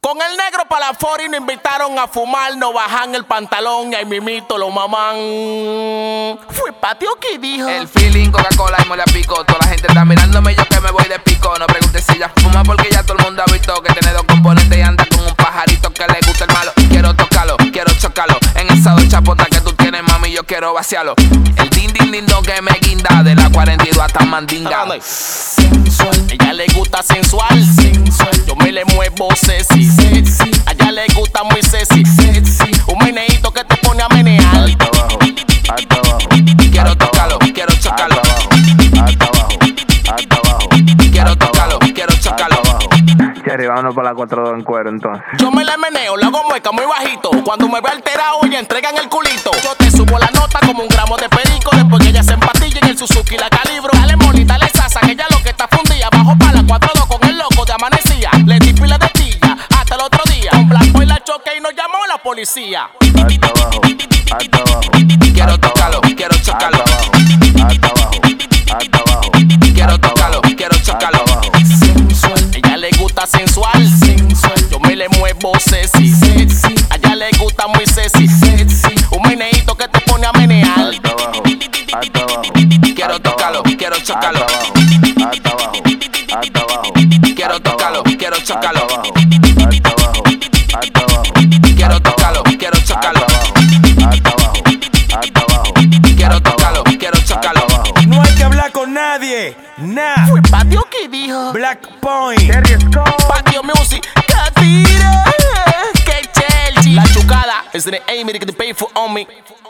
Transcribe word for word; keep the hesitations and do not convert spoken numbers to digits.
Con el negro para la fori nos invitaron a fumar, nos bajan el pantalón y ahí mimito lo mamán. Fue Patio que dijo. El feeling, Coca-Cola y mole a pico. Toda la gente está mirándome, yo que me voy de pico. No preguntes si ella fuma porque ya todo el mundo ha visto que tiene dos componentes y anda con un pajarito que le gusta el malo. Quiero tocarlo, quiero chocarlo. En esa dos chapotas que tú tienes, mami, yo quiero vaciarlo. El din din din don que me guinda de la cuarenta y dos hasta Mandinga. Sensual, ella le gusta sensual, sensual. Yo me le muevo sexy, sexy. A ella le gusta muy sexy, sexy. Un meneíto que te pone a menear. Hasta abajo, hasta abajo. Quiero tocarlo, quiero chocarlo. Hasta abajo, hasta abajo. Quiero tocarlo, quiero chocarlo. Cherry, vámonos para la cuatro dos en cuero entonces. Yo me le meneo, le hago mueca muy bajito. Cuando me ve alterado, ella entregan el culito. Yo te subo la nota como un gramo de perico. Después que ella se empatilla en el Suzuki la calibro. Dale moli, dale sasa, que ella lo que está fundida. Bajo para la cuatro dos con el loco de amanecía. Le di pila de tilla hasta el otro día. Con blanco y la choque y nos llamó la policía. Hasta abajo, hasta abajo. Quiero tocarlo, quiero chocarlo. Hasta abajo, hasta abajo. Quiero tocarlo, quiero chocarlo. Sensual, ella le gusta sensual, sensual. Yo me le muevo sexy, sexy. A ella le gusta muy sexy, sexy. Un meneíto que te pone a menear. Hasta abajo, hasta abajo. Quiero tocarlo, quiero chocarlo. Hasta abajo, hasta abajo. Quiero tocarlo, quiero chocarlo. Hasta abajo, hasta abajo. Quiero tocarlo, quiero chocarlo. Hasta abajo, hasta abajo. Quiero tocarlo, quiero chocarlo. No hay que hablar con nadie, nah. Fue Patio que dijo. Black Point. Patio Music, que tira, que Chelsea. La chucada is the aim to pay for on me.